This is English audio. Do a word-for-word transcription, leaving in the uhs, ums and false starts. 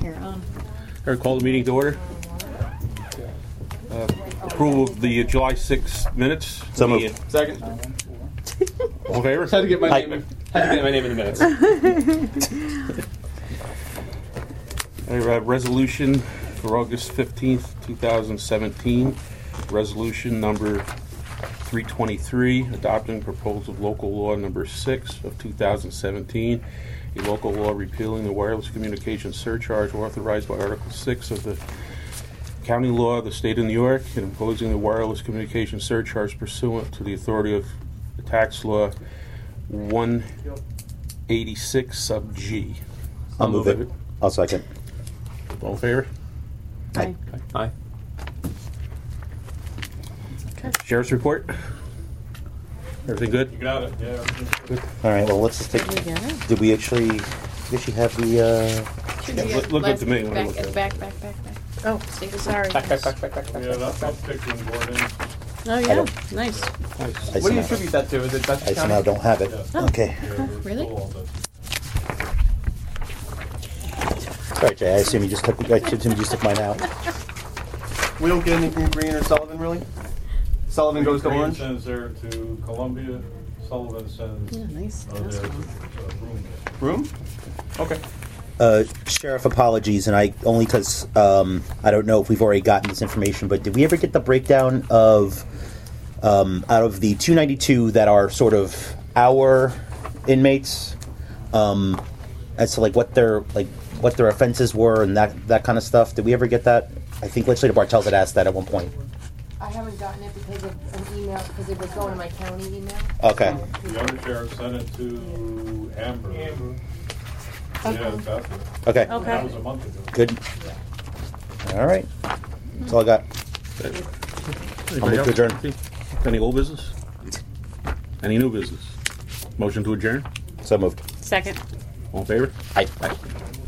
You're on. I call the meeting to order. Uh, approval of the uh, July sixth minutes. So The, moved. uh, Second. All in favor? Had to get my Aye. name. Had to get my name in the minutes. I have a resolution for August fifteenth, two thousand seventeen. Resolution number three twenty-three, adopting proposal of local law number six of two thousand seventeen, a local law repealing the wireless communication surcharge authorized by Article six of the County Law of the State of New York and imposing the wireless communication surcharge pursuant to the authority of the tax law one eighty-six sub G. I'll move it. I'll second. All in favor? Aye. Aye. Sheriff's report? Everything good? You got it, yeah. Good. All right. Well, let's just take. Did we get it? Did we actually? Did we actually have the? Uh, Should Yeah, we look- get look good last- to me when I back, look at it. back, back, back, back. Oh, Steve, sorry. Back, back, back, back, back, back. Yeah, that's not picking board in. Oh, yeah. don't- Nice. Nice. I What do you somehow, attribute that to? Is it Dutchess I County? somehow don't have it. Yeah. Okay. Yeah, we're Really? full of it. Sorry, Jay. I assume you just took. I assume you just took mine out. We don't get anything from Green or Sullivan, really? Sullivan goes to Green Orange? sends there to Columbia, Sullivan sends, Yeah, nice. oh, That's there's cool. a room. Room? Okay. Uh, Sheriff, apologies, and I only because um, I don't know if we've already gotten this information, but did we ever get the breakdown of um, out of the two ninety-two that are sort of our inmates, um, as to like what their like what their offenses were and that that kind of stuff? Did we ever get that? I think Legislator Bartels had asked that at one point. I haven't gotten it because of an email, because it was going to my county email. Okay. The other sheriff sent it to Amber. Amber. Yeah, that's it. Okay. That Okay. was a month ago. Good. All right. That's all I got. Anybody move to else? adjourn. Any old business? Any new business? Motion to adjourn? So moved. Second. All in favor? Aye. Aye.